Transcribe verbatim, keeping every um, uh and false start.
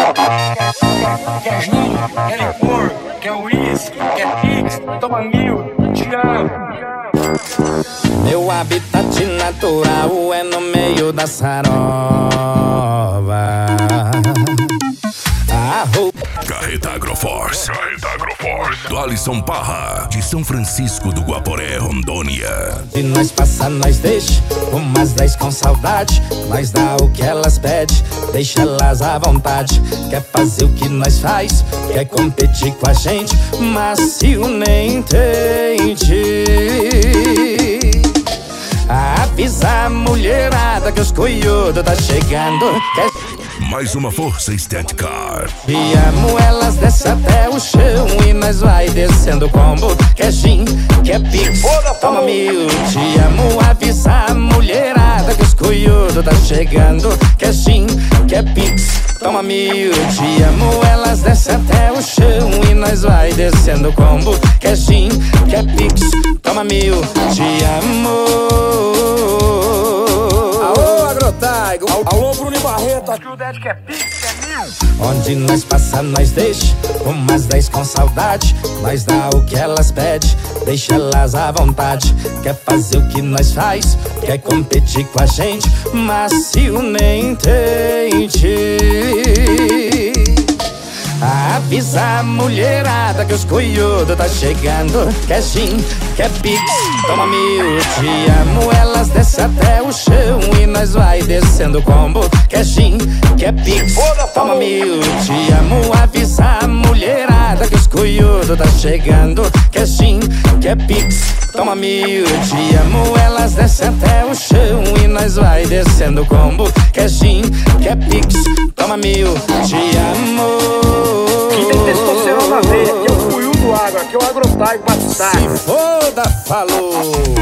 Quer gin, quer licor, quer uísque, quer pix, toma mil, te amo. Meu habitat natural é no meio da sarova. Arro... Carreta Agroforce. Carreta Agroforce. Do Alisson Parra, de São Francisco do Guaporé, Rondônia. Se nós passar, nós deixa umas dez com saudade. Nós dá o que elas pedem, deixa elas à vontade. Quer fazer o que nós faz, quer competir com a gente, macio nem tente. Avisa a mulherada que os coiudos tá chegando. Quer... Mais uma força estética. Te amo, elas descem até o chão e nós vai descendo o combo. Quer gin, quer pix, toma mil. Te amo, avisa a mulherada que os coiudos tá chegando. Quer gin, quer pix, toma mil. Te amo, elas descem até o chão e nós vai descendo o combo. Quer gin, quer pix, toma mil. Te amo. Alô, Bruno Barreto, aqui o Ded quer pix, quer mil. Onde nós passa, nós deixa umas dez com saudade. Nós dá o que elas pedem, deixa elas à vontade. Quer fazer o que nós faz, quer competir com a gente, macio nem tente. Avisa a mulherada que os coiudos tá chegando. Quer gin, quer pix, toma mil. Te amo, elas descem até o chão e nós vai descendo o combo. Quer gin, quer pix, toma mil. Te amo, avisa a mulherada que os coiudos tá chegando. Quer gin, quer pix, toma mil. Te amo, elas descem até o chão e nós vai descendo o combo. Quer gin, quer pix, toma mil. Te amo. Quem tem testosterona na veia, aqui é o Cuiu do Agro, aqui é o Agrotype Batistag. Se foda, falou!